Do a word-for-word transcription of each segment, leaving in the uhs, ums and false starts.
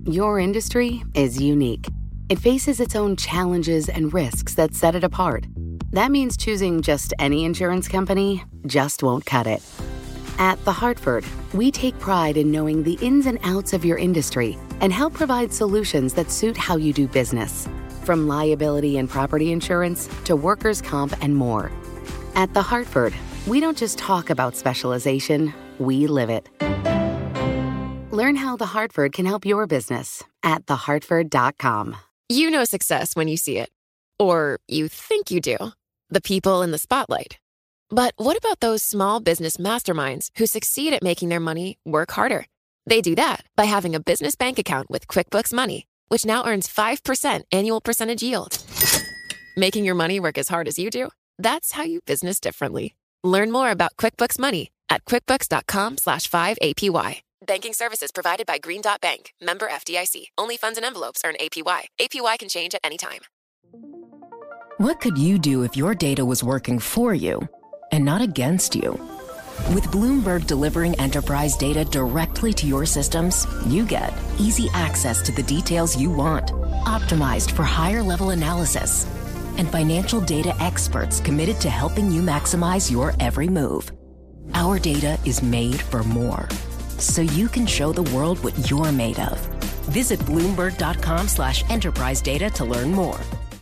Your industry is unique. It faces its own challenges and risks that set it apart. That means choosing just any insurance company just won't cut it. At The Hartford, we take pride in knowing the ins and outs of your industry and help provide solutions that suit how you do business. From liability and property insurance to workers' comp and more. At The Hartford, we don't just talk about specialization, we live it. Learn how The Hartford can help your business at the hartford dot com. You know success when you see it. Or you think you do. The people in the spotlight. But what about those small business masterminds who succeed at making their money work harder? They do that by having a business bank account with QuickBooks Money, which now earns five percent annual percentage yield. Making your money work as hard as you do? That's how you business differently. Learn more about QuickBooks Money at quickbooks.com slash 5APY. Banking services provided by Green Dot Bank. Member F D I C. Only funds and envelopes earn A P Y. A P Y can change at any time. What could you do if your data was working for you and not against you? With Bloomberg delivering enterprise data directly to your systems, you get easy access to the details you want, optimized for higher-level analysis, and financial data experts committed to helping you maximize your every move. Our data is made for more, so you can show the world what you're made of. Visit Bloomberg.com slash enterprise data to learn more.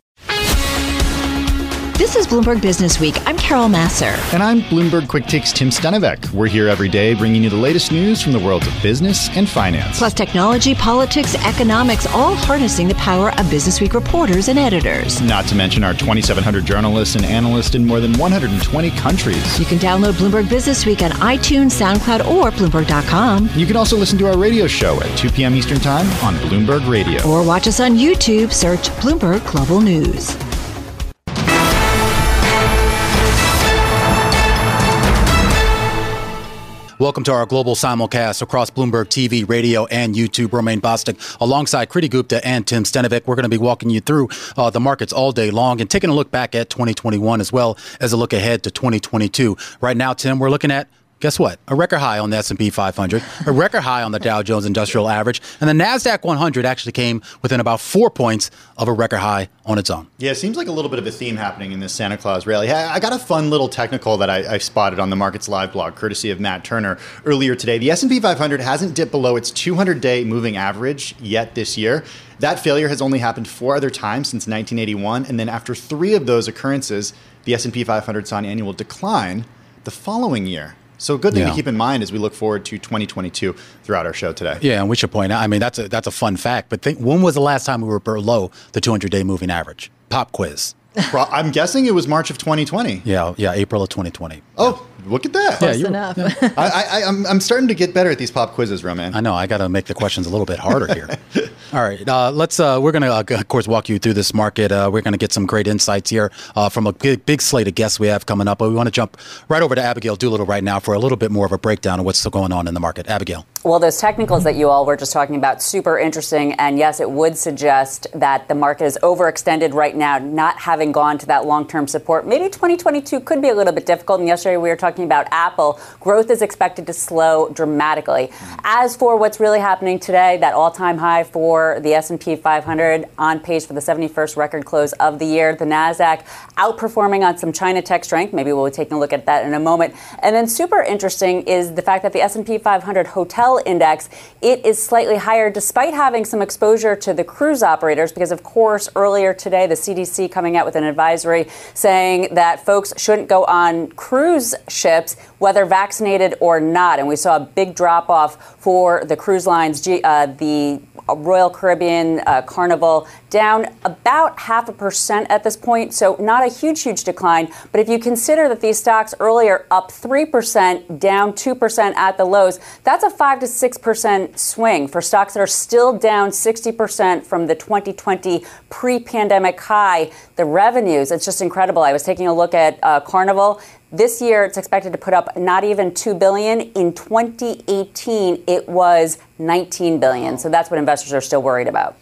This is Bloomberg Business Week. I'm Carol Massar. And I'm Bloomberg Quick Takes Tim Stenivek. We're here every day bringing you the latest news from the worlds of business and finance. Plus technology, politics, economics, all harnessing the power of Business Week reporters and editors. Not to mention our twenty-seven hundred journalists and analysts in more than one hundred twenty countries. You can download Bloomberg Business Week on iTunes, SoundCloud, or Bloomberg dot com. You can also listen to our radio show at two p.m. Eastern Time on Bloomberg Radio. Or watch us on YouTube. Search Bloomberg Global News. Welcome to our global simulcast across Bloomberg T V, radio, and YouTube. Romaine Bostick alongside Kriti Gupta and Tim Stenivek. We're going to be walking you through uh, the markets all day long and taking a look back at twenty twenty-one as well as a look ahead to twenty twenty-two. Right now, Tim, we're looking at, guess what? A record high on the S and P five hundred, a record high on the Dow Jones Industrial Average, and the NASDAQ one hundred actually came within about four points of a record high on its own. Yeah, it seems like a little bit of a theme happening in this Santa Claus rally. I got a fun little technical that I, I spotted on the Markets Live blog, courtesy of Matt Turner, earlier today. The S and P five hundred hasn't dipped below its two hundred day moving average yet this year. That failure has only happened four other times since nineteen eighty-one, and then after three of those occurrences, the S and P five hundred saw an annual decline the following year. So a good thing yeah. to keep in mind as we look forward to twenty twenty-two throughout our show today. Yeah, and we should point out, I mean, that's a that's a fun fact, but think, when was the last time we were below the two hundred day moving average? Pop quiz. I'm guessing it was March of twenty twenty. Yeah, yeah, April of twenty twenty. Oh, look at that. Close yeah, enough. Yeah. I, I, I'm, I'm starting to get better at these pop quizzes, Roman. I know. I got to make the questions a little bit harder here. All right. Uh, let's. Uh, we're going to, uh, of course, walk you through this market. Uh, we're going to get some great insights here uh, from a big, big slate of guests we have coming up. But we want to jump right over to Abigail Doolittle right now for a little bit more of a breakdown of what's still going on in the market. Abigail. Well, those technicals that you all were just talking about, super interesting. And yes, it would suggest that the market is overextended right now, not having gone to that long-term support. Maybe twenty twenty-two could be a little bit difficult. And yesterday we were talking about Apple. Growth is expected to slow dramatically. As for what's really happening today, that all-time high for the S and P five hundred on pace for the seventy-first record close of the year. The NASDAQ outperforming on some China tech strength. Maybe we'll be taking a look at that in a moment. And then super interesting is the fact that the S and P five hundred hotel index, it is slightly higher despite having some exposure to the cruise operators because, of course, earlier today, the C D C coming out with an advisory saying that folks shouldn't go on cruise ships, whether vaccinated or not. And we saw a big drop off for the cruise lines, uh, the Royal Caribbean, uh, Carnival, down about half a percent at this point. So not a huge, huge decline. But if you consider that these stocks earlier up three percent, down two percent at the lows, that's a five to six percent swing for stocks that are still down sixty percent from the twenty twenty pre-pandemic high. The revenues, it's just incredible. I was taking a look at uh, Carnival. This year, it's expected to put up not even two billion dollars. In twenty eighteen, it was nineteen billion dollars. So that's what investors are still worried about.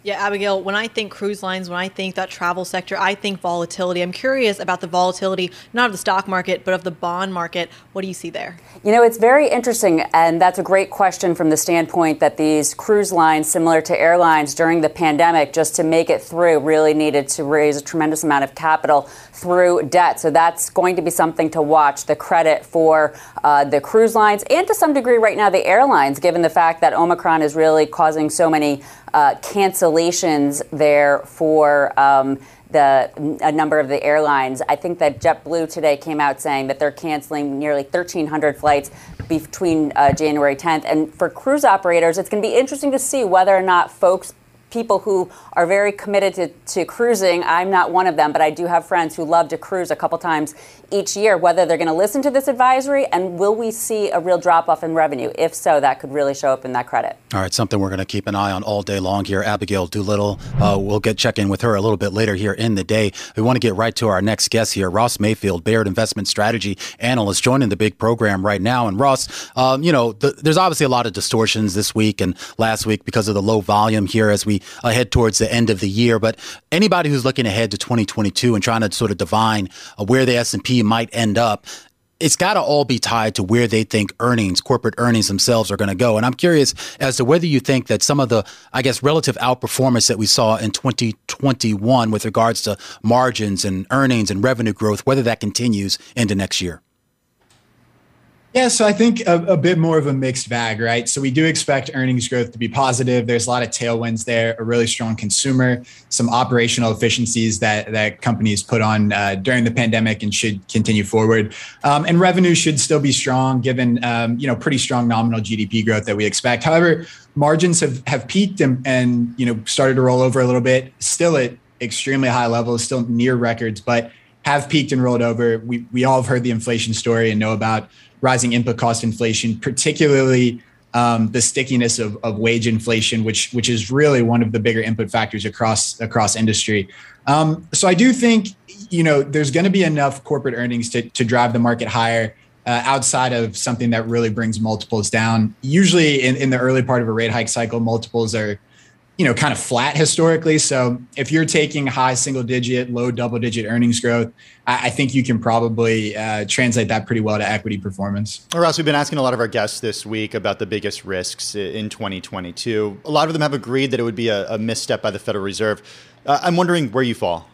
Yeah, Abigail, when I think cruise lines, when I think that travel sector, I think volatility. I'm curious about the volatility, not of the stock market, but of the bond market. What do you see there? You know, it's very interesting, and that's a great question from the standpoint that these cruise lines, similar to airlines during the pandemic, just to make it through, really needed to raise a tremendous amount of capital through debt. So that's going to be something to watch, the credit for uh, the cruise lines and to some degree right now the airlines, given the fact that Omicron is really causing so many uh, cancellations there for um, the a number of the airlines. I think that JetBlue today came out saying that they're canceling nearly thirteen hundred flights between uh, January tenth. And for cruise operators, it's going to be interesting to see whether or not folks people who are very committed to, to cruising. I'm not one of them, but I do have friends who love to cruise a couple times each year, whether they're going to listen to this advisory and will we see a real drop off in revenue? If so, that could really show up in that credit. All right, something we're going to keep an eye on all day long here. Abigail Doolittle, uh, we'll get check in with her a little bit later here in the day. We want to get right to our next guest here, Ross Mayfield, Baird Investment Strategy Analyst, joining the big program right now. And Ross, um, you know, the, there's obviously a lot of distortions this week and last week because of the low volume here as we uh, head towards the end of the year. But anybody who's looking ahead to twenty twenty-two and trying to sort of divine uh, where the S and P might end up, it's got to all be tied to where they think earnings, corporate earnings themselves are going to go. And I'm curious as to whether you think that some of the, I guess, relative outperformance that we saw in twenty twenty-one with regards to margins and earnings and revenue growth, whether that continues into next year. Yeah, so I think a, a bit more of a mixed bag, right? So we do expect earnings growth to be positive. There's a lot of tailwinds there, a really strong consumer, some operational efficiencies that that companies put on uh, during the pandemic and should continue forward. Um, and revenue should still be strong given, um, you know, pretty strong nominal G D P growth that we expect. However, margins have, have peaked and, and, you know, started to roll over a little bit, still at extremely high levels, still near records, but have peaked and rolled over. We, we all have heard the inflation story and know about rising input cost inflation, particularly um, the stickiness of, of wage inflation, which which is really one of the bigger input factors across across industry. Um, so I do think, you know, there's going to be enough corporate earnings to to drive the market higher uh, outside of something that really brings multiples down. Usually in, in the early part of a rate hike cycle, multiples are, you know, kind of flat historically. So if you're taking high single digit, low double digit earnings growth, I, I think you can probably uh, translate that pretty well to equity performance. Well, Ross, we've been asking a lot of our guests this week about the biggest risks in twenty twenty-two. A lot of them have agreed that it would be a, a misstep by the Federal Reserve. Uh, I'm wondering where you fall.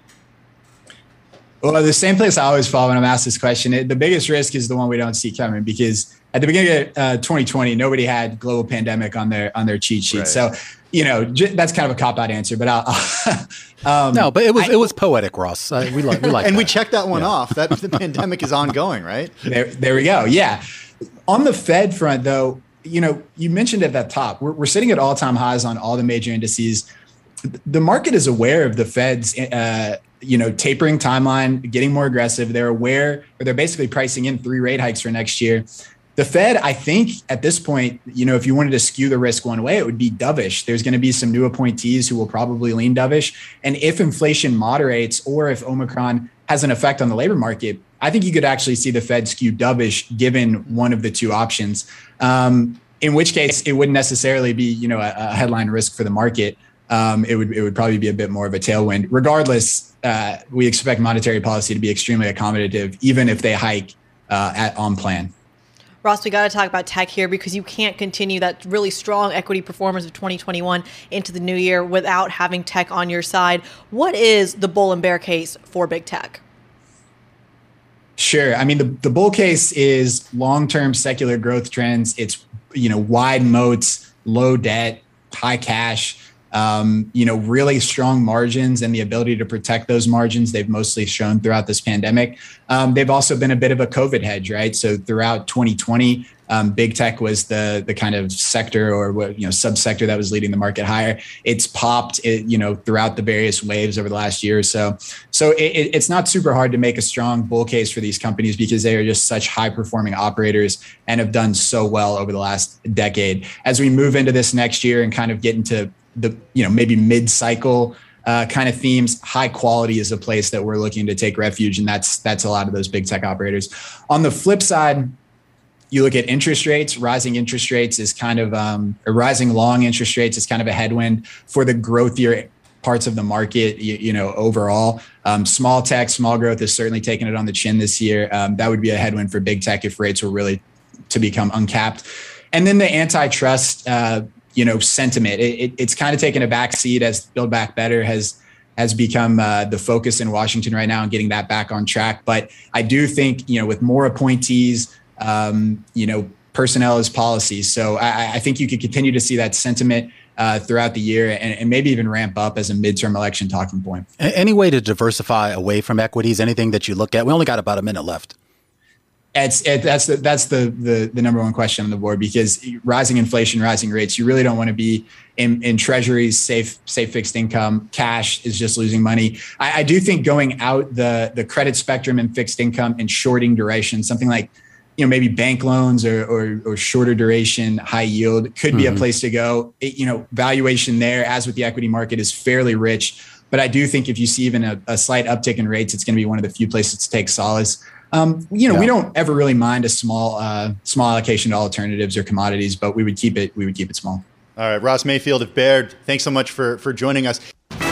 Well, the same place I always fall when I'm asked this question. It, the biggest risk is the one we don't see coming, because at the beginning of uh, twenty twenty, nobody had global pandemic on their on their cheat sheet. Right. So, you know, j- that's kind of a cop-out answer. But I'll, um, no, but it was I, it was poetic, Ross. Uh, we like we like and that. we checked that one yeah. off. That the pandemic is ongoing, right? There, there we go. Yeah. On the Fed front, though, you know, you mentioned at that top, we're, we're sitting at all-time highs on all the major indices. The market is aware of the Fed's, uh, you know, tapering timeline, getting more aggressive. They're aware, or they're basically pricing in three rate hikes for next year. The Fed, I think at this point, you know, if you wanted to skew the risk one way, it would be dovish. There's going to be some new appointees who will probably lean dovish. And if inflation moderates, or if Omicron has an effect on the labor market, I think you could actually see the Fed skew dovish given one of the two options. Um, in which case, it wouldn't necessarily be, you know, a, a headline risk for the market. Um, it would it would probably be a bit more of a tailwind. Regardless, uh, we expect monetary policy to be extremely accommodative, even if they hike uh, at on plan. Ross, we got to talk about tech here, because you can't continue that really strong equity performance of twenty twenty-one into the new year without having tech on your side. What is the bull and bear case for big tech? Sure. I mean, the, the bull case is long-term secular growth trends. It's, you know, wide moats, low debt, high cash. Um, you know, really strong margins and the ability to protect those margins. They've mostly shown throughout this pandemic. Um, they've also been a bit of a COVID hedge, right? So throughout twenty twenty, um, big tech was the the kind of sector or what, you know, subsector that was leading the market higher. It's popped, it, you know, throughout the various waves over the last year or so. So it, it's not super hard to make a strong bull case for these companies, because they are just such high performing operators and have done so well over the last decade. As we move into this next year and kind of get into the, you know, maybe mid-cycle uh, kind of themes, high quality is a place that we're looking to take refuge. And that's, that's a lot of those big tech operators. On the flip side, you look at interest rates, rising interest rates is kind of, um, or rising long interest rates is kind of a headwind for the growthier parts of the market, you, you know, overall. Um, small tech, small growth is certainly taking it on the chin this year. Um, that would be a headwind for big tech if rates were really to become uncapped. And then the antitrust, uh, you know, sentiment, it, it, it's kind of taken a back seat as Build Back Better has has become uh, the focus in Washington right now and getting that back on track. But I do think, you know, with more appointees, um, you know, personnel is policy. So I, I think you could continue to see that sentiment Uh, throughout the year and, and maybe even ramp up as a midterm election talking point. Any way to diversify away from equities? Anything that you look at? We only got about a minute left. It's it, that's the that's the, the the number one question on the board, because rising inflation, rising rates, you really don't want to be in, in treasuries, safe safe fixed income. Cash is just losing money. I, I do think going out the the credit spectrum and fixed income and shorting duration, something like, you know, maybe bank loans or, or, or shorter duration, high yield could be mm-hmm. a place to go. It, you know, valuation there, as with the equity market, is fairly rich. But I do think if you see even a, a slight uptick in rates, it's going to be one of the few places to take solace. Um, you know, yeah. we don't ever really mind a small, uh, small allocation to alternatives or commodities, but we would keep it, we would keep it small. All right, Ross Mayfield of Baird, thanks so much for for joining us.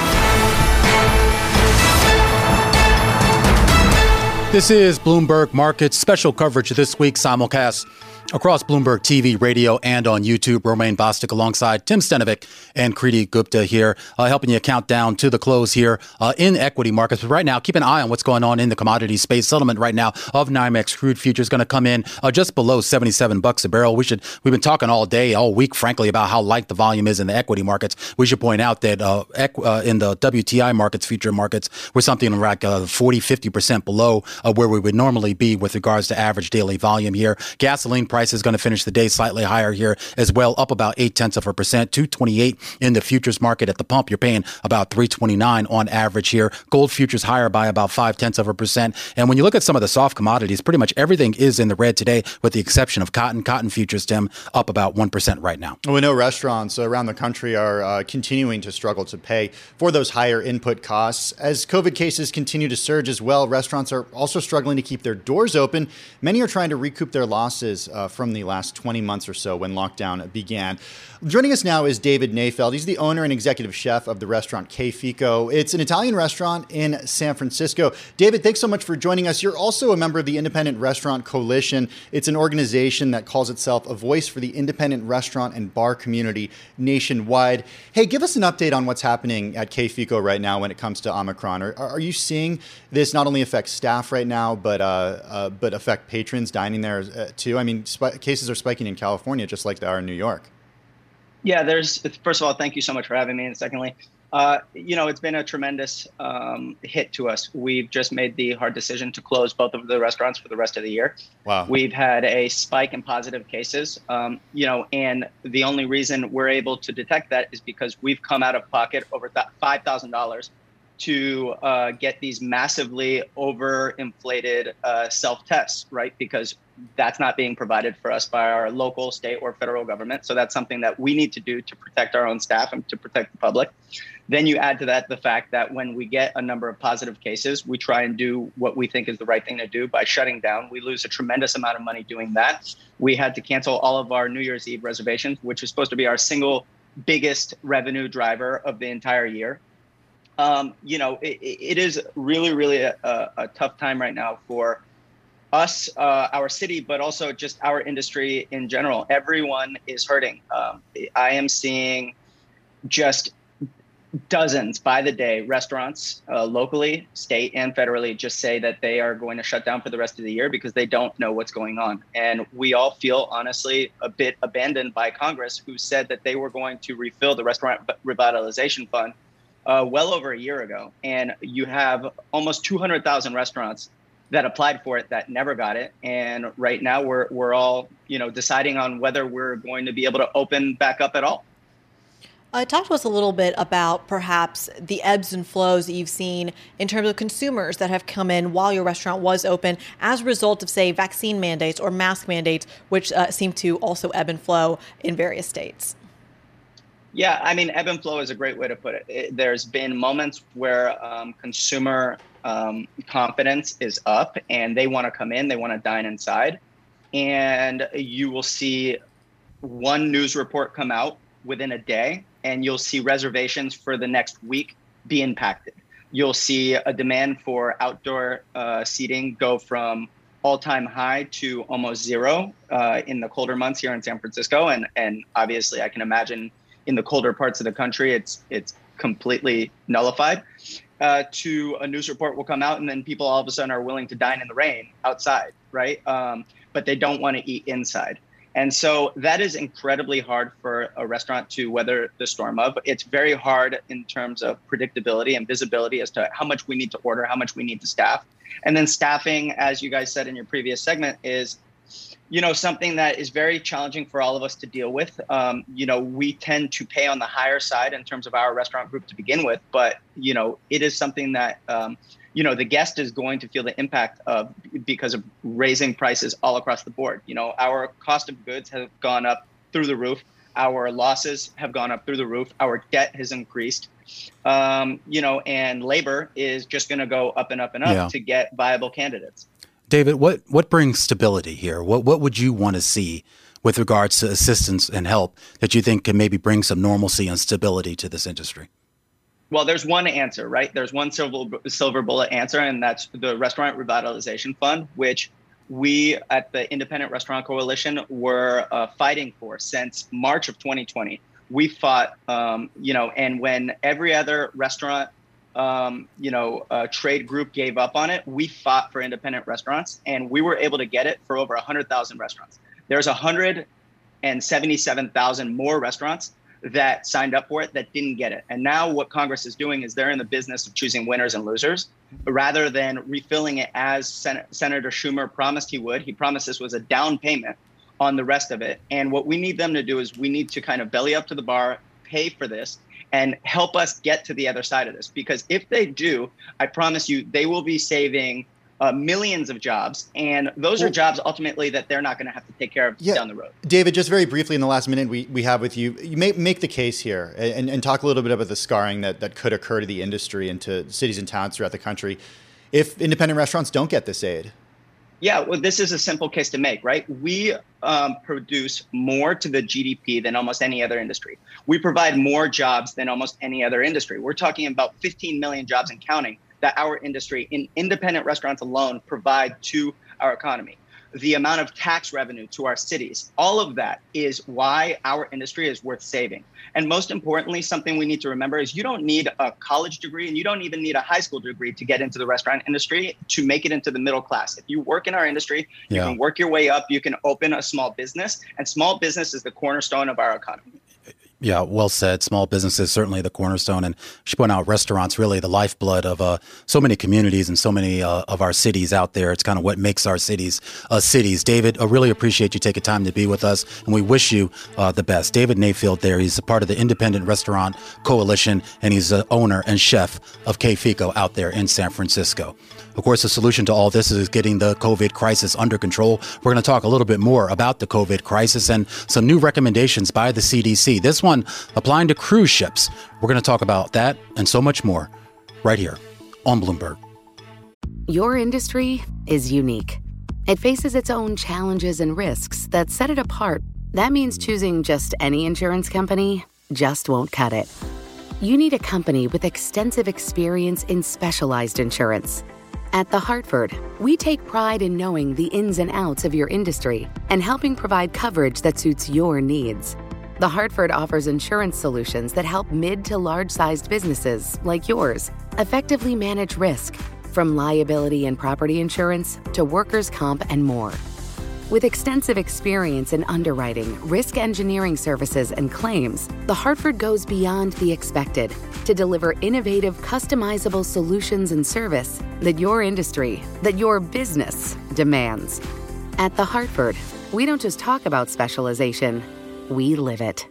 This is Bloomberg Markets special coverage this week, simulcast across Bloomberg T V, radio, and on YouTube. Romaine Bostick alongside Tim Stenovic and Kriti Gupta here, uh, helping you count down to the close here uh, in equity markets. But right now, keep an eye on what's going on in the commodity space. Settlement right now of NYMEX crude futures going to come in uh, just below seventy-seven bucks a barrel. We should we've been talking all day, all week, frankly, about how light the volume is in the equity markets. We should point out that uh, equ- uh, in the W T I markets, future markets, we're something like uh, forty, fifty percent below uh, where we would normally be with regards to average daily volume here. Gasoline price is going to finish the day slightly higher here as well, up about eight tenths of a percent, two twenty-eight in the futures market. At the pump, you're paying about three twenty-nine on average here. Gold futures higher by about five tenths of a percent. And when you look at some of the soft commodities, pretty much everything is in the red today, with the exception of cotton. Cotton futures, Tim, up about one percent right now. We know restaurants around the country are uh, continuing to struggle to pay for those higher input costs. As COVID cases continue to surge as well, restaurants are also struggling to keep their doors open. Many are trying to recoup their losses uh, from the last twenty months or so when lockdown began. Joining us now is David Nayfeld. He's the owner and executive chef of the restaurant Che Fico. It's an Italian restaurant in San Francisco. David, thanks so much for joining us. You're also a member of the Independent Restaurant Coalition. It's an organization that calls itself a voice for the independent restaurant and bar community nationwide. Hey, give us an update on what's happening at Che Fico right now when it comes to Omicron. Are, are you seeing this not only affect staff right now, but uh, uh, but affect patrons dining there uh, too? I mean, sp- cases are spiking in California just like they are in New York. Yeah, there's, first of all, thank you so much for having me. And secondly, uh, you know, it's been a tremendous um, hit to us. We've just made the hard decision to close both of the restaurants for the rest of the year. Wow. We've had a spike in positive cases, um, you know, and the only reason we're able to detect that is because we've come out of pocket over five thousand dollars to uh, get these massively overinflated uh, self-tests, right? Because that's not being provided for us by our local, state, or federal government. So that's something that we need to do to protect our own staff and to protect the public. Then you add to that the fact that when we get a number of positive cases, we try and do what we think is the right thing to do by shutting down. We lose a tremendous amount of money doing that. We had to cancel all of our New Year's Eve reservations, which is supposed to be our single biggest revenue driver of the entire year. Um, you know, it, it is really, really a, a tough time right now for us, uh, our city, but also just our industry in general. Everyone is hurting. Um, I am seeing just dozens by the day restaurants uh, locally, state and federally just say that they are going to shut down for the rest of the year because they don't know what's going on. And we all feel, honestly, a bit abandoned by Congress, who said that they were going to refill the Restaurant Revitalization Fund Uh, well over a year ago. And you have almost two hundred thousand restaurants that applied for it that never got it. And right now we're we're all, you know, deciding on whether we're going to be able to open back up at all. Uh, talk to us a little bit about perhaps the ebbs and flows that you've seen in terms of consumers that have come in while your restaurant was open as a result of, say, vaccine mandates or mask mandates, which uh, seem to also ebb and flow in various states. Yeah, I mean, ebb and flow is a great way to put it. it there's been moments where um, consumer um, confidence is up and they want to come in, they want to dine inside. and you will see one news report come out within a day, and you'll see reservations for the next week be impacted. You'll see a demand for outdoor uh, seating go from all-time high to almost zero uh, in the colder months here in San Francisco. And, and obviously, I can imagine in the colder parts of the country, it's it's completely nullified. Uh, to a news report will come out, and then people all of a sudden are willing to dine in the rain outside, right? Um, but they don't want to eat inside. And so that is incredibly hard for a restaurant to weather the storm of. It's very hard in terms of predictability and visibility as to how much we need to order, how much we need to staff. And then staffing, as you guys said in your previous segment, is, you know, something that is very challenging for all of us to deal with. Um, you know, we tend to pay on the higher side in terms of our restaurant group to begin with, but, you know, it is something that, um, you know, the guest is going to feel the impact of because of raising prices all across the board. You know, our cost of goods have gone up through the roof. Our losses have gone up through the roof. Our debt has increased. Um, you know, and labor is just going to go up and up and up yeah. to get viable candidates. David, what, what brings stability here? What what would you want to see with regards to assistance and help that you think can maybe bring some normalcy and stability to this industry? Well, there's one answer, right? There's one silver, silver bullet answer, and that's the Restaurant Revitalization Fund, which we at the Independent Restaurant Coalition were uh, fighting for since March of twenty twenty. We fought, um, you know, and when every other restaurant, um, you know, uh, trade group gave up on it, we fought for independent restaurants, and we were able to get it for over one hundred thousand restaurants. There's one hundred seventy-seven thousand more restaurants that signed up for it that didn't get it. And now what Congress is doing is they're in the business of choosing winners and losers rather than refilling it as Sen- Senator Schumer promised he would. He promised this was a down payment on the rest of it. And what we need them to do is we need to kind of belly up to the bar, pay for this, and help us get to the other side of this. Because if they do, I promise you, they will be saving Uh, millions of jobs, and those well, are jobs ultimately that they're not going to have to take care of yeah. down the road. David, just very briefly in the last minute we, we have with you, you may make the case here and, and talk a little bit about the scarring that, that could occur to the industry and to cities and towns throughout the country if independent restaurants don't get this aid. Yeah, well, this is a simple case to make, right? We um, produce more to the G D P than almost any other industry. We provide more jobs than almost any other industry. We're talking about fifteen million jobs and counting that our industry in independent restaurants alone provide to our economy. The amount of tax revenue to our cities, all of that is why our industry is worth saving. And most importantly, something we need to remember is you don't need a college degree and you don't even need a high school degree to get into the restaurant industry to make it into the middle class. If you work in our industry, you yeah. can work your way up, you can open a small business, and small business is the cornerstone of our economy. Yeah, well said. Small business is certainly the cornerstone. And she pointed out restaurants, really the lifeblood of uh, so many communities and so many uh, of our cities out there. It's kind of what makes our cities uh, cities. David, I really appreciate you taking time to be with us, and we wish you uh, the best. David Nayfield there. He's a part of the Independent Restaurant Coalition, and he's the owner and chef of K Fico out there in San Francisco. Of course, the solution to all this is getting the COVID crisis under control. We're going to talk a little bit more about the COVID crisis and some new recommendations by the C D C. This one applying to cruise ships. We're going to talk about that and so much more right here on Bloomberg. Your industry is unique. It faces its own challenges and risks that set it apart. That means choosing just any insurance company just won't cut it. You need a company with extensive experience in specialized insurance. At The Hartford, we take pride in knowing the ins and outs of your industry and helping provide coverage that suits your needs. The Hartford offers insurance solutions that help mid to large-sized businesses like yours effectively manage risk, from liability and property insurance to workers' comp and more. With extensive experience in underwriting, risk engineering services, and claims, The Hartford goes beyond the expected to deliver innovative, customizable solutions and service that your industry, that your business demands. At The Hartford, we don't just talk about specialization, we live it.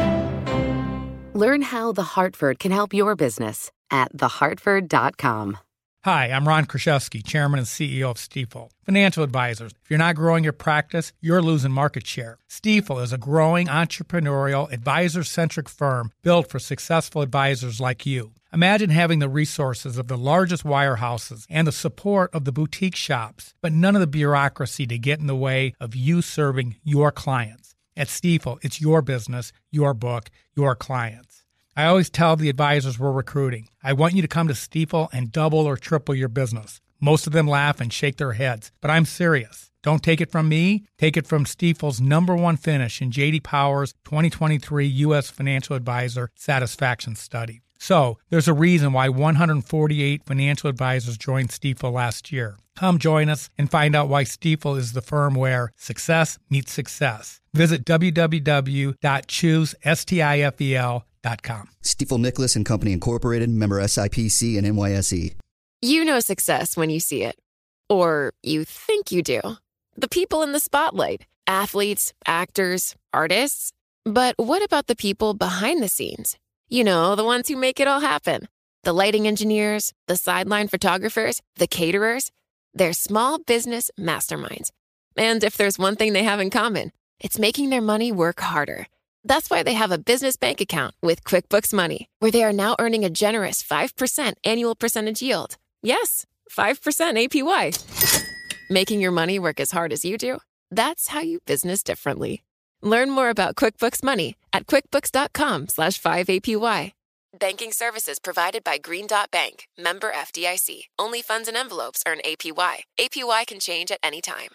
Learn how The Hartford can help your business at the hartford dot com. Hi, I'm Ron Kraszewski, Chairman and C E O of Stifel. Financial advisors, if you're not growing your practice, you're losing market share. Stifel is a growing, entrepreneurial, advisor-centric firm built for successful advisors like you. Imagine having the resources of the largest wirehouses and the support of the boutique shops, but none of the bureaucracy to get in the way of you serving your clients. At Stifel, it's your business, your book, your clients. I always tell the advisors we're recruiting, I want you to come to Stifel and double or triple your business. Most of them laugh and shake their heads, but I'm serious. Don't take it from me. Take it from Stifel's number one finish in J D Power's twenty twenty-three U S Financial Advisor Satisfaction Study. So, there's a reason why one hundred forty-eight financial advisors joined Stifel last year. Come join us and find out why Stifel is the firm where success meets success. Visit w w w dot choose stifel dot com. Stifel Nicholas and Company Incorporated, member S I P C and N Y S E. You know success when you see it. Or you think you do. The people in the spotlight. Athletes, actors, artists. But what about the people behind the scenes? You know, the ones who make it all happen. The lighting engineers, the sideline photographers, the caterers. They're small business masterminds. And if there's one thing they have in common, it's making their money work harder. That's why they have a business bank account with QuickBooks Money, where they are now earning a generous five percent annual percentage yield. Yes, five percent A P Y. Making your money work as hard as you do? That's how you business differently. Learn more about QuickBooks Money at quickbooks.com slash 5APY. Banking services provided by Green Dot Bank, member F D I C. Only funds and envelopes earn A P Y. A P Y can change at any time.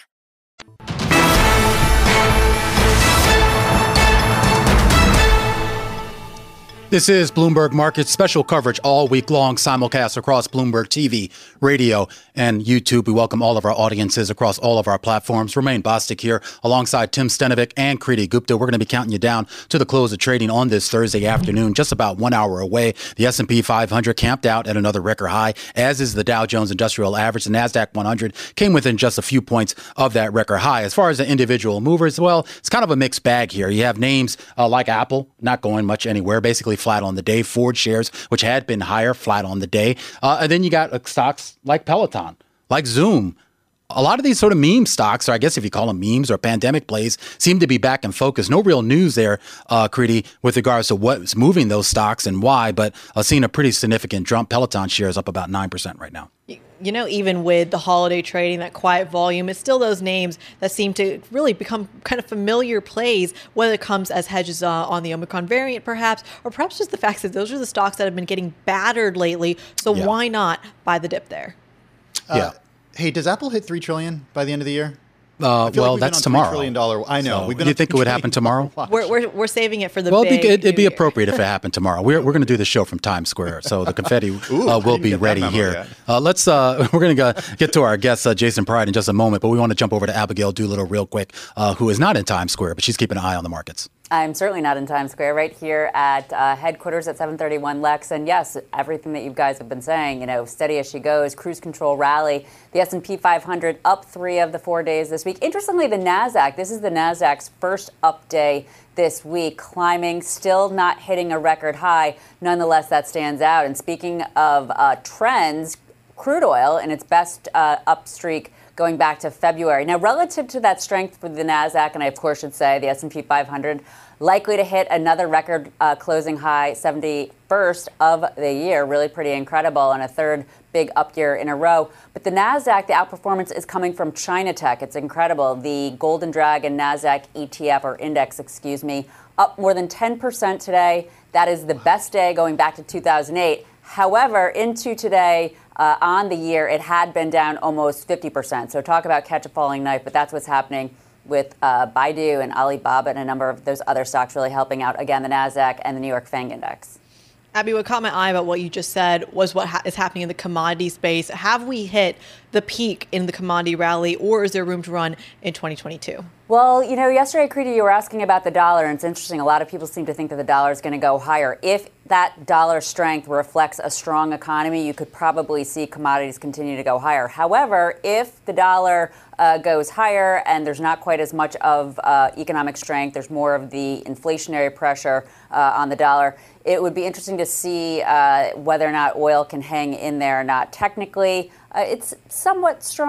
This is Bloomberg Markets special coverage all week long, simulcast across Bloomberg T V, radio, and YouTube. We welcome all of our audiences across all of our platforms. Romain Bostick here alongside Tim Stenovic and Kriti Gupta. We're going to be counting you down to the close of trading on this Thursday afternoon, just about one hour away. The S and P five hundred camped out at another record high, as is the Dow Jones Industrial Average. The NASDAQ one hundred came within just a few points of that record high. As far as the individual movers, well, it's kind of a mixed bag here. You have names uh, like Apple not going much anywhere, basically flat on the day. Ford shares, which had been higher, flat on the day. Uh, and then you got uh, stocks like Peloton, like Zoom. A lot of these sort of meme stocks, or I guess if you call them memes or pandemic plays, seem to be back in focus. No real news there, uh, Kriti, with regards to what's moving those stocks and why, but uh, seeing a pretty significant jump. Peloton shares up about nine percent right now. You know, even with the holiday trading, that quiet volume, it's still those names that seem to really become kind of familiar plays, whether it comes as hedges uh, on the Omicron variant, perhaps, or perhaps just the fact that those are the stocks that have been getting battered lately. So yeah. Why not buy the dip there? Uh, yeah. Hey, does Apple hit three trillion dollars by the end of the year? Uh, well, like that's tomorrow. three trillion dollars. I know. So, we've been do you think it would happen tomorrow? We're, we're we're saving it for the well, big. Well, it'd, it'd be appropriate if it happened tomorrow. We're we're going to do the show from Times Square, so the confetti Ooh, uh, will be ready here. Uh, let's uh, we're going to get to our guest uh, Jason Pride in just a moment, but we want to jump over to Abigail Doolittle real quick, uh, who is not in Times Square, but she's keeping an eye on the markets. I'm certainly not in Times Square, right here at uh, headquarters at seven thirty-one Lex. And yes, everything that you guys have been saying, you know, steady as she goes, cruise control rally. The S and P five hundred up three of the four days this week. Interestingly, the NASDAQ, this is the NASDAQ's first up day this week, climbing, still not hitting a record high. Nonetheless, that stands out. And speaking of uh, trends, crude oil in its best uh, up streak going back to February. Now, relative to that strength for the NASDAQ, and I, of course, should say the S and P five hundred, likely to hit another record uh, closing high, seventy-first of the year. Really pretty incredible, and a third big up year in a row. But the NASDAQ, the outperformance is coming from China Tech. It's incredible. The Golden Dragon NASDAQ E T F, or index, excuse me, up more than ten percent today. That is the best day going back to two thousand eight. However, into today, uh, on the year, it had been down almost fifty percent. So talk about catch a falling knife, but that's what's happening with uh, Baidu and Alibaba and a number of those other stocks really helping out, again, the NASDAQ and the New York FANG Index. Abby, what caught my eye about what you just said was what ha- is happening in the commodity space. Have we hit the peak in the commodity rally, or is there room to run in twenty twenty-two? Well, you know, yesterday, Kriti, you were asking about the dollar, and it's interesting. A lot of people seem to think that the dollar is going to go higher. If that dollar strength reflects a strong economy, you could probably see commodities continue to go higher. However, if the dollar uh, goes higher and there's not quite as much of uh, economic strength, there's more of the inflationary pressure uh, on the dollar, it would be interesting to see uh, whether or not oil can hang in there or not. Technically, uh, it's somewhat strong.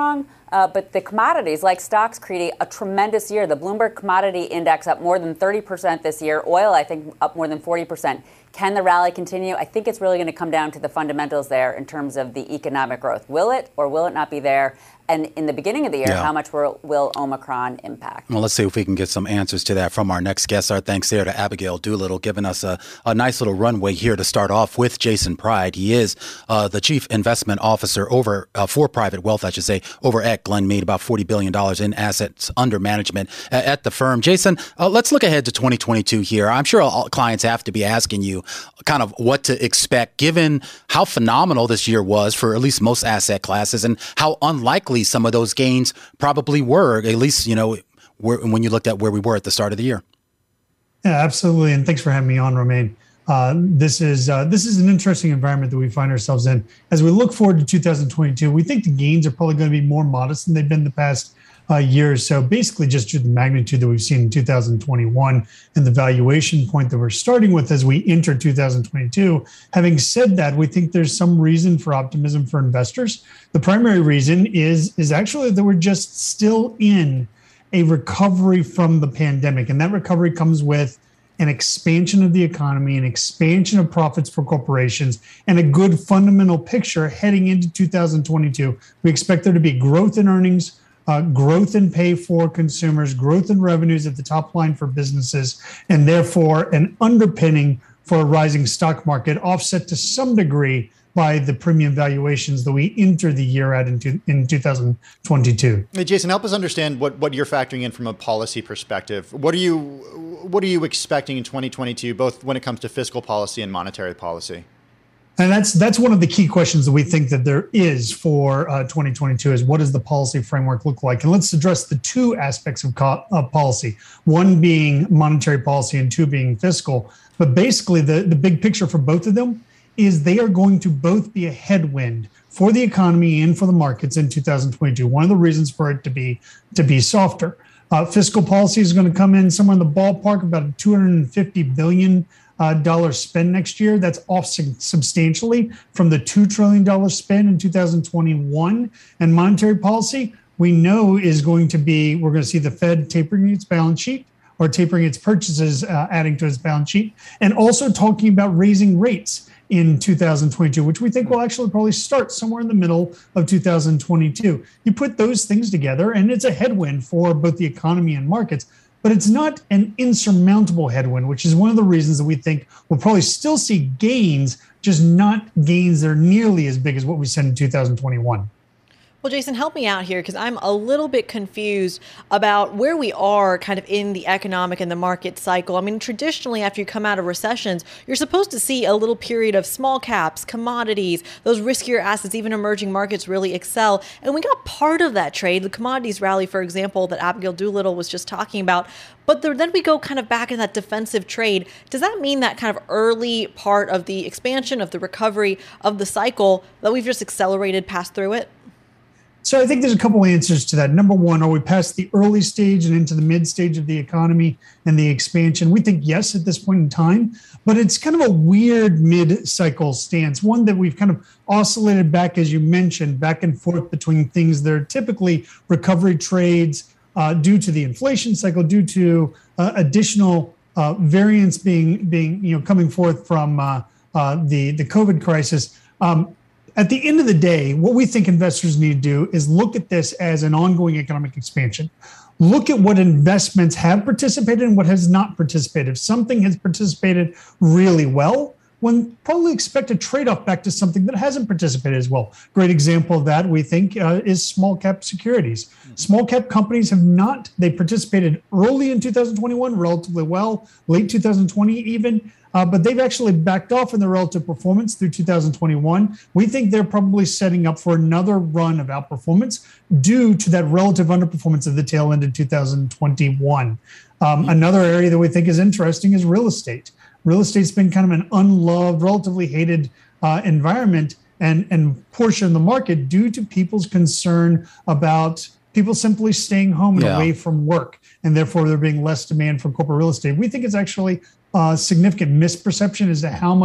Uh, but the commodities, like stocks, created a tremendous year. The Bloomberg Commodity Index up more than thirty percent this year. Oil, I think, up more than forty percent. Can the rally continue? I think it's really going to come down to the fundamentals there in terms of the economic growth. Will it or will it not be there? And in the beginning of the year, yeah. how much will, will Omicron impact? Well, let's see if we can get some answers to that from our next guest. Our thanks there to Abigail Doolittle, giving us a, a nice little runway here to start off with Jason Pride. He is uh, the Chief Investment Officer over uh, for private wealth, I should say, over at Glen Mead, about forty billion dollars in assets under management at, at the firm. Jason, uh, let's look ahead to twenty twenty-two here. I'm sure all clients have to be asking you kind of what to expect, given how phenomenal this year was for at least most asset classes and how unlikely some of those gains probably were, at least, you know, when you looked at where we were at the start of the year. Yeah, absolutely. And thanks for having me on, Romaine. Uh, this is uh, this is an interesting environment that we find ourselves in. As we look forward to two thousand twenty-two, we think the gains are probably going to be more modest than they've been the past uh, year or so, basically just due to the magnitude that we've seen in two thousand twenty-one and the valuation point that we're starting with as we enter two thousand twenty-two. Having said that, we think there's some reason for optimism for investors. The primary reason is, is actually that we're just still in a recovery from the pandemic, and that recovery comes with an expansion of the economy, an expansion of profits for corporations, and a good fundamental picture heading into two thousand twenty-two. We expect there to be growth in earnings, uh, growth in pay for consumers, growth in revenues at the top line for businesses, and therefore an underpinning for a rising stock market, offset to some degree by the premium valuations that we enter the year at in, two, in two thousand twenty-two. Hey, Jason, help us understand what, what you're factoring in from a policy perspective. What are you what are you expecting in twenty twenty-two, both when it comes to fiscal policy and monetary policy? And that's that's one of the key questions that we think that there is for uh, twenty twenty-two is what does the policy framework look like? And let's address the two aspects of, co- of policy, one being monetary policy and two being fiscal. But basically the, the big picture for both of them is they are going to both be a headwind for the economy and for the markets in two thousand twenty-two. One of the reasons for it to be to be softer. Uh, fiscal policy is going to come in somewhere in the ballpark about a two hundred fifty billion dollars uh, spend next year. That's off substantially from the two trillion dollars spend in two thousand twenty-one. And monetary policy, we know, is going to be, we're going to see the Fed tapering its balance sheet or tapering its purchases, uh, adding to its balance sheet, and also talking about raising rates in two thousand twenty-two, which we think will actually probably start somewhere in the middle of two thousand twenty-two. You put those things together, and it's a headwind for both the economy and markets, but it's not an insurmountable headwind, which is one of the reasons that we think we'll probably still see gains, just not gains that are nearly as big as what we said in two thousand twenty-one. Well, Jason, help me out here because I'm a little bit confused about where we are kind of in the economic and the market cycle. I mean, traditionally, after you come out of recessions, you're supposed to see a little period of small caps, commodities, those riskier assets, even emerging markets really excel. And we got part of that trade, the commodities rally, for example, that Abigail Doolittle was just talking about. But then we go kind of back in that defensive trade. Does that mean that kind of early part of the expansion, of the recovery of the cycle, that we've just accelerated past through it? So I think there's a couple answers to that. Number one, are we past the early stage and into the mid stage of the economy and the expansion? We think yes at this point in time, but it's kind of a weird mid-cycle stance, one that we've kind of oscillated back, as you mentioned, back and forth between things that are typically recovery trades uh, due to the inflation cycle, due to uh, additional uh, variants being being you know coming forth from uh, uh, the the COVID crisis. Um, At the end of the day, what we think investors need to do is look at this as an ongoing economic expansion. Look at what investments have participated and what has not participated. If something has participated really well, one probably expect a trade-off back to something that hasn't participated as well. Great example of that, we think, uh, is small cap securities. Small cap companies have not, they participated early in two thousand twenty-one relatively well, late two thousand twenty even, uh, but they've actually backed off in their relative performance through two thousand twenty-one. We think they're probably setting up for another run of outperformance due to that relative underperformance of the tail end of two thousand twenty-one. Um, another area that we think is interesting is real estate. Real estate's been kind of an unloved, relatively hated uh, environment and, and portion of the market due to people's concern about people simply staying home and yeah. away from work, and therefore there being less demand for corporate real estate. We think it's actually a significant misperception as to how much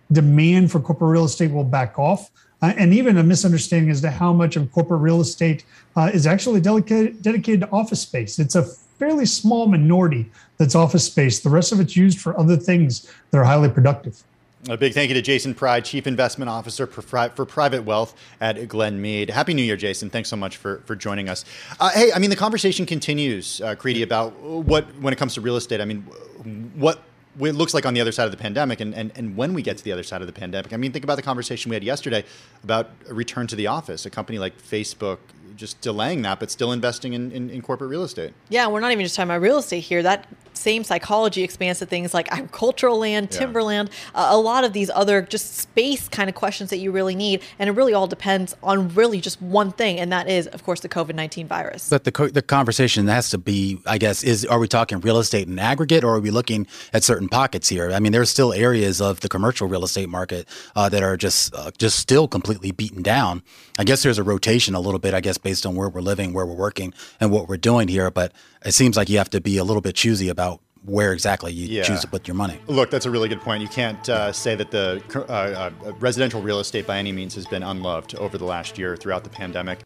demand for corporate real estate will back off. Uh, and even a misunderstanding as to how much of corporate real estate uh, is actually dedicated, dedicated to office space. It's a fairly small minority that's office space. The rest of it's used for other things that are highly productive. A big thank you to Jason Pride, Chief Investment Officer for, for Private Wealth at Glen Mead. Happy New Year, Jason. Thanks so much for, for joining us. Uh, hey, I mean, the conversation continues, uh, Creedy, about what, when it comes to real estate, I mean, what it looks like on the other side of the pandemic and, and, and when we get to the other side of the pandemic. I mean, think about the conversation we had yesterday about a return to the office, a company like Facebook just delaying that, but still investing in, in, in corporate real estate. Yeah, we're not even just talking about real estate here. That same psychology expands to things like agricultural land, Yeah. timberland, uh, a lot of these other just space kind of questions that you really need. And it really all depends on really just one thing, and that is, of course, the COVID nineteen virus. But the co- the conversation has to be, I guess, is are we talking real estate in aggregate, or are we looking at certain pockets here? I mean, there's still areas of the commercial real estate market uh, that are just uh, just still completely beaten down. I guess there's a rotation a little bit, I guess, based on where we're living, where we're working, and what we're doing here. But it seems like you have to be a little bit choosy about where exactly you Yeah. choose to put your money. Look, that's a really good point. You can't uh, say that the uh, uh, residential real estate by any means has been unloved over the last year throughout the pandemic.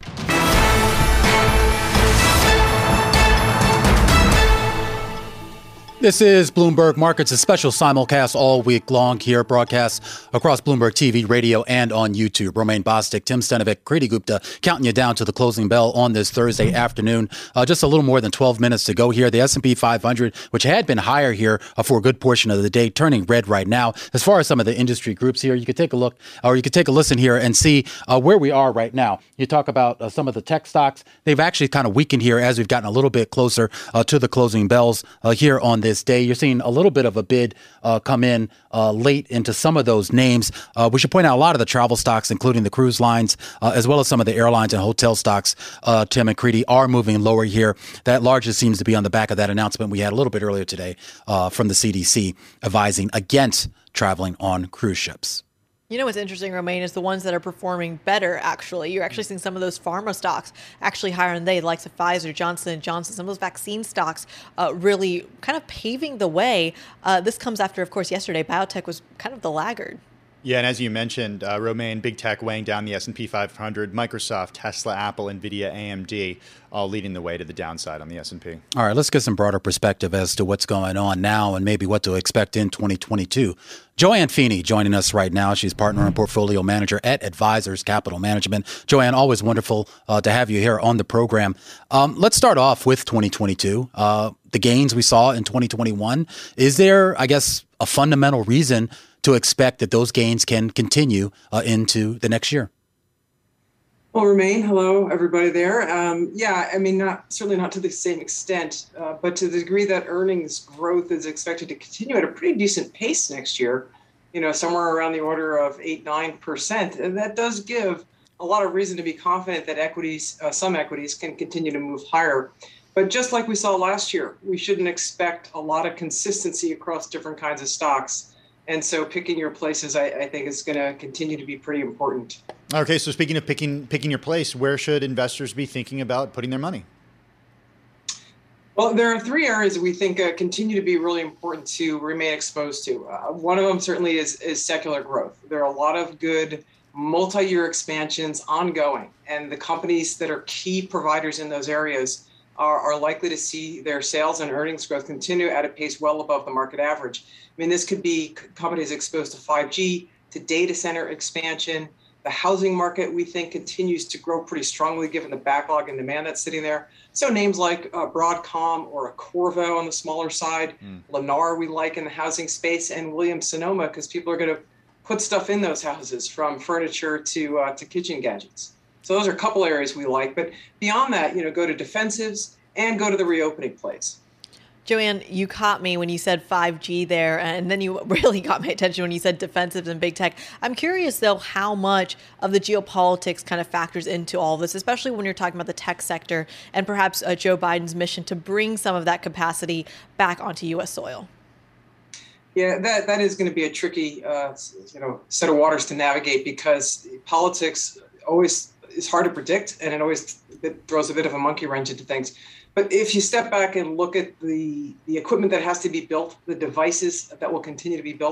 This is Bloomberg Markets, a special simulcast all week long here, broadcasts across Bloomberg T V, radio, and on YouTube. Romaine Bostick, Tim Stenovic, Creedy Gupta, counting you down to the closing bell on this Thursday afternoon. Uh, just a little more than twelve minutes to go here. The S and P five hundred, which had been higher here uh, for a good portion of the day, turning red right now. As far as some of the industry groups here, you could take a look, or you could take a listen here and see uh, where we are right now. You talk about uh, some of the tech stocks. They've actually kind of weakened here as we've gotten a little bit closer uh, to the closing bells uh, here on this day. You're seeing a little bit of a bid uh, come in uh, late into some of those names. Uh, we should point out a lot of the travel stocks, including the cruise lines, uh, as well as some of the airlines and hotel stocks, uh, Tim and Creedy, are moving lower here. That largely seems to be on the back of that announcement we had a little bit earlier today uh, from the C D C advising against traveling on cruise ships. You know what's interesting, Romaine, is the ones that are performing better, actually. You're actually seeing some of those pharma stocks actually higher in the day, the likes of Pfizer, Johnson and Johnson, some of those vaccine stocks uh, really kind of paving the way. Uh, this comes after, of course, yesterday, biotech was kind of the laggard. Yeah, and as you mentioned, uh, Romaine, big tech weighing down the S and P five hundred, Microsoft, Tesla, Apple, NVIDIA, A M D, all leading the way to the downside on the S and P. All right, let's get some broader perspective as to what's going on now and maybe what to expect in twenty twenty-two. Joanne Feeney joining us right now. She's partner and portfolio manager at Advisors Capital Management. Joanne, always wonderful uh, to have you here on the program. Um, let's start off with twenty twenty-two. Uh, the gains we saw in twenty twenty-one. Is there, I guess, a fundamental reason to expect that those gains can continue uh, into the next year? Well, Romaine, hello, everybody there. Um, yeah, I mean, not certainly not to the same extent, uh, but to the degree that earnings growth is expected to continue at a pretty decent pace next year, you know, somewhere around the order of eight, nine percent. And that does give a lot of reason to be confident that equities, uh, some equities can continue to move higher. But just like we saw last year, we shouldn't expect a lot of consistency across different kinds of stocks. And so picking your places, I, I think, is going to continue to be pretty important. Okay, so speaking of picking picking your place, where should investors be thinking about putting their money? Well, there are three areas that we think uh, continue to be really important to remain exposed to. Uh, one of them certainly is, is secular growth. There are a lot of good multi-year expansions ongoing, and the companies that are key providers in those areas are, are likely to see their sales and earnings growth continue at a pace well above the market average. I mean, this could be companies exposed to five G, to data center expansion. The housing market, we think, continues to grow pretty strongly given the backlog and demand that's sitting there. So names like uh, Broadcom or a Corvo on the smaller side, mm. Lennar we like in the housing space, and Williams-Sonoma, because people are going to put stuff in those houses from furniture to uh, to kitchen gadgets. So those are a couple areas we like. But beyond that, you know, go to defensives and go to the reopening plays. Joanne, you caught me when you said five G there, and then you really got my attention when you said defensives and big tech. I'm curious, though, how much of the geopolitics kind of factors into all this, especially when you're talking about the tech sector and perhaps uh, Joe Biden's mission to bring some of that capacity back onto U S soil. Yeah, that, that is going to be a tricky uh, you know, set of waters to navigate, because politics always is hard to predict, and it always it throws a bit of a monkey wrench into things. But if you step back and look at the, the equipment that has to be built, the devices that will continue to be built,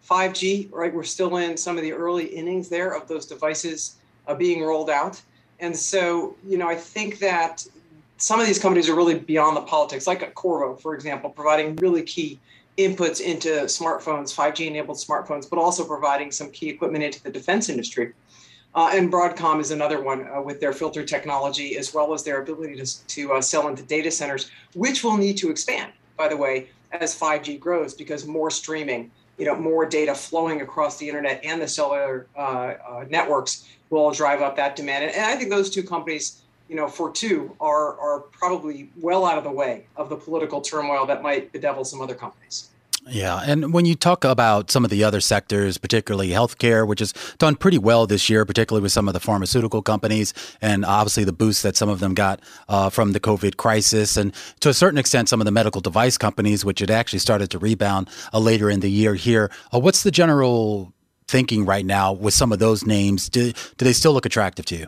five G, right? We're still in some of the early innings there of those devices uh, being rolled out. And so, you know, I think that some of these companies are really beyond the politics, like a Qorvo, for example, providing really key inputs into smartphones, five G-enabled smartphones, but also providing some key equipment into the defense industry. Uh, and Broadcom is another one uh, with their filter technology, as well as their ability to, to uh, sell into data centers, which will need to expand, by the way, as five G grows, because more streaming, you know, more data flowing across the internet and the cellular uh, uh, networks will drive up that demand. And, and I think those two companies, you know, for two, are are probably well out of the way of the political turmoil that might bedevil some other companies. Yeah. And when you talk about some of the other sectors, particularly healthcare, which has done pretty well this year, particularly with some of the pharmaceutical companies and obviously the boost that some of them got uh, from the COVID crisis, and to a certain extent, some of the medical device companies, which had actually started to rebound uh, later in the year here. Uh, what's the general thinking right now with some of those names? Do, do they still look attractive to you?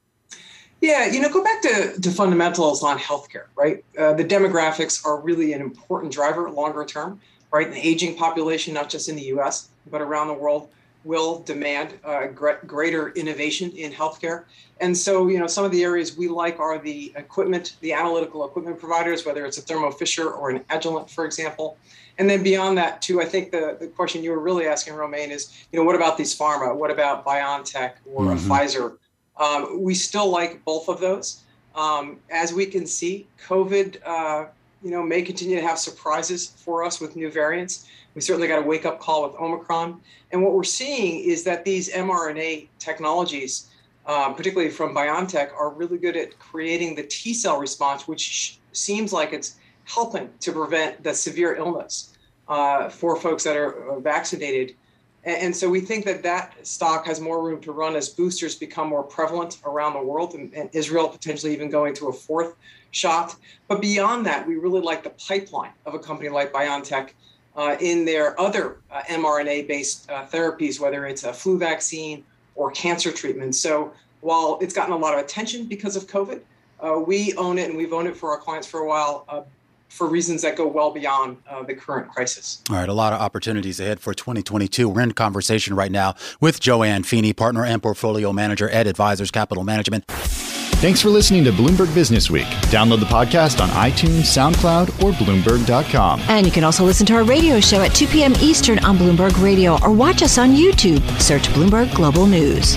Yeah, you know, go back to, to fundamentals on healthcare, right? Uh, the demographics are really an important driver longer term. Right, an aging population, not just in the U S, but around the world, will demand uh, gre- greater innovation in healthcare. And so, you know, some of the areas we like are the equipment, the analytical equipment providers, whether it's a Thermo Fisher or an Agilent, for example. And then beyond that, too, I think the, the question you were really asking, Romaine, is, you know, what about these pharma? What about BioNTech or mm-hmm. Pfizer? Um, we still like both of those. Um, as we can see, COVID uh, you know, may continue to have surprises for us with new variants. We certainly got a wake-up call with Omicron. And what we're seeing is that these mRNA technologies, um, particularly from BioNTech, are really good at creating the T-cell response, which sh- seems like it's helping to prevent the severe illness uh, for folks that are uh, vaccinated. And, and so we think that that stock has more room to run as boosters become more prevalent around the world, and, and Israel potentially even going to a fourth shot. But beyond that, we really like the pipeline of a company like BioNTech uh, in their other uh, mRNA-based uh, therapies, whether it's a flu vaccine or cancer treatment. So while it's gotten a lot of attention because of COVID, uh, we own it, and we've owned it for our clients for a while uh, for reasons that go well beyond uh, the current crisis. All right, a lot of opportunities ahead for twenty twenty-two. We're in conversation right now with Joanne Feeney, partner and portfolio manager at Advisors Capital Management. Thanks for listening to Bloomberg Business Week. Download the podcast on iTunes, SoundCloud, or Bloomberg dot com. And you can also listen to our radio show at two p.m. Eastern on Bloomberg Radio, or watch us on YouTube. Search Bloomberg Global News.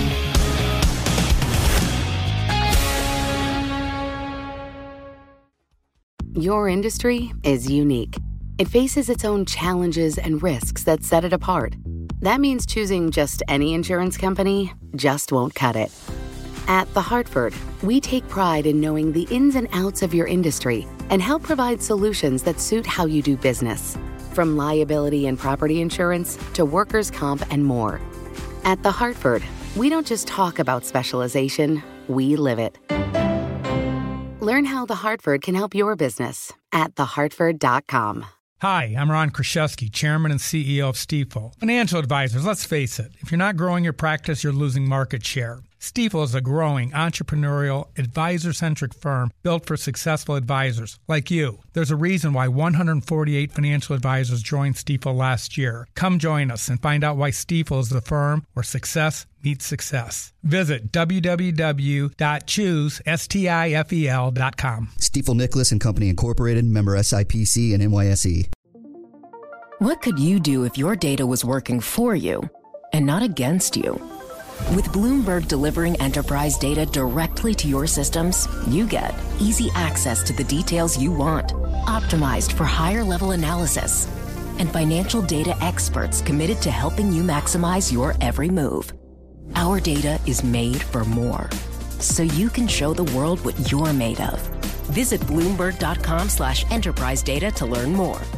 Your industry is unique. It faces its own challenges and risks that set it apart. That means choosing just any insurance company just won't cut it. At The Hartford, we take pride in knowing the ins and outs of your industry and help provide solutions that suit how you do business, from liability and property insurance to workers' comp and more. At The Hartford, we don't just talk about specialization, we live it. Learn how The Hartford can help your business at the hartford dot com. Hi, I'm Ron Kraszewski, Chairman and C E O of Stifel. Financial advisors, let's face it, if you're not growing your practice, you're losing market share. Stifel is a growing, entrepreneurial, advisor-centric firm built for successful advisors like you. There's a reason why one hundred forty-eight financial advisors joined Stifel last year. Come join us and find out why Stifel is the firm where success meets success. Visit w w w dot choose stifel dot com. Stifel Nicholas and Company Incorporated, member S I P C and N Y S E. What could you do if your data was working for you and not against you? With Bloomberg delivering enterprise data directly to your systems, you get easy access to the details you want, optimized for higher-level analysis, and financial data experts committed to helping you maximize your every move. Our data is made for more, so you can show the world what you're made of. Visit Bloomberg dot com slash enterprise data to learn more.